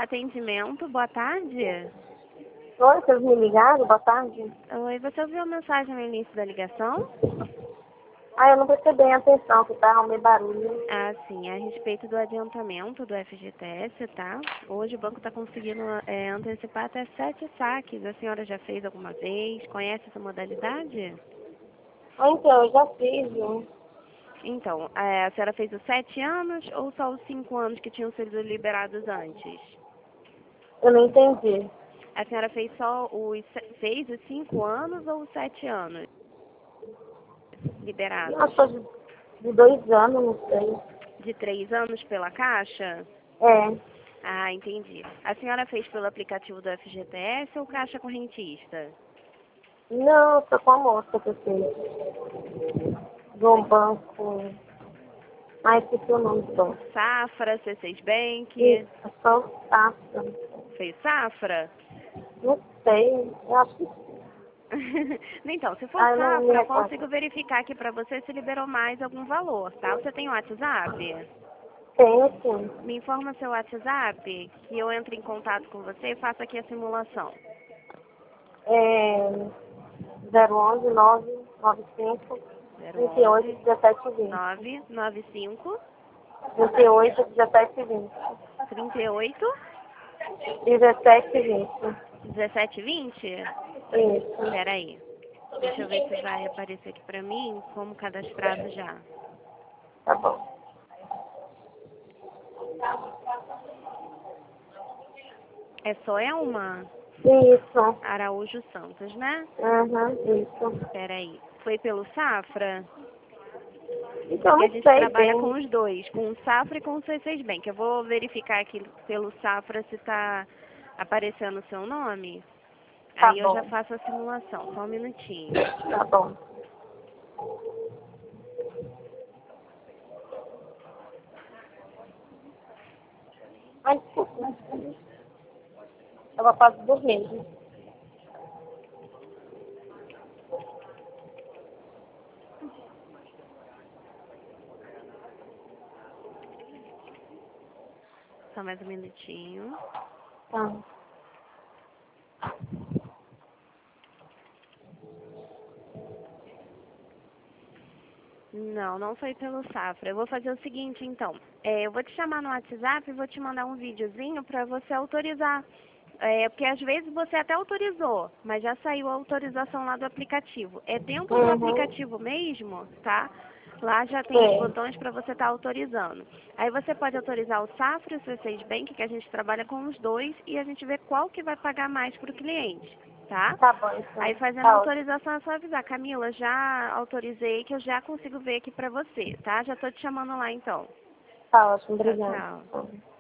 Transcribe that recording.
Atendimento, boa tarde. Oi, vocês me ligaram? Boa tarde. Oi, você ouviu a mensagem no início da ligação? Eu não prestei bem atenção, que tá meio barulho. Ah, sim, a respeito do adiantamento do FGTS, tá? Hoje o banco está conseguindo antecipar até 7 saques. A senhora já fez alguma vez? Conhece essa modalidade? Então, eu já fiz, viu? Então, a senhora fez os 7 anos ou só os 5 anos que tinham sido liberados antes? Eu não entendi. A senhora fez fez os 5 anos ou os 7 anos liberados? Acho que de 2 anos, não sei. De 3 anos pela Caixa? É. Ah, entendi. A senhora fez pelo aplicativo do FGTS ou Caixa Correntista? Não, eu tô com a moça que eu fiz. Do banco. Esqueci o nome do banco. Safra, C6 Bank? Isso, é só o Safra. Fez Safra? Não sei, eu acho que... Então, se for Eu não me Safra, eu recordo. consigo verificar aqui pra você se liberou mais algum valor, tá? Você tem o WhatsApp? Tenho sim. Me informa seu WhatsApp, que eu entro em contato com você e faço aqui a simulação. 011 995 28 011 17 20. 995 28 17 20. 38 17 20. 1720? Isso. Peraí. Deixa eu ver se vai aparecer aqui pra mim como cadastrado já. Tá bom. É só Elma Isso. Araújo Santos, né? Isso. Peraí. Foi pelo Safra? Então, Que a não gente sei trabalha com bem. os dois, com o Safra e com o C6 Bank. Eu vou verificar aqui pelo Safra se tá aparecendo o seu nome. Tá Aí eu já bom. faço a simulação. Só um minutinho. Tá bom. Desculpa. Eu vou fazer dormir. Só mais um minutinho. Tá. Não, não foi pelo Safra. Eu vou fazer o seguinte, então. Eu vou te chamar no WhatsApp e vou te mandar um videozinho para você autorizar. Porque às vezes você até autorizou, mas já saiu a autorização lá do aplicativo. É dentro do aplicativo mesmo, tá? Lá já tem os botões para você estar autorizando. Aí você pode autorizar o Safra e o C6 Bank, que a gente trabalha com os dois, e a gente vê qual que vai pagar mais para o cliente, tá? Tá bom, então. Aí fazendo a Tá ótimo. autorização é só avisar. Camila, já autorizei que eu já consigo ver aqui pra você, tá? Já tô te chamando lá então. Tá ótimo. Tchau, Obrigada. tchau. Tá.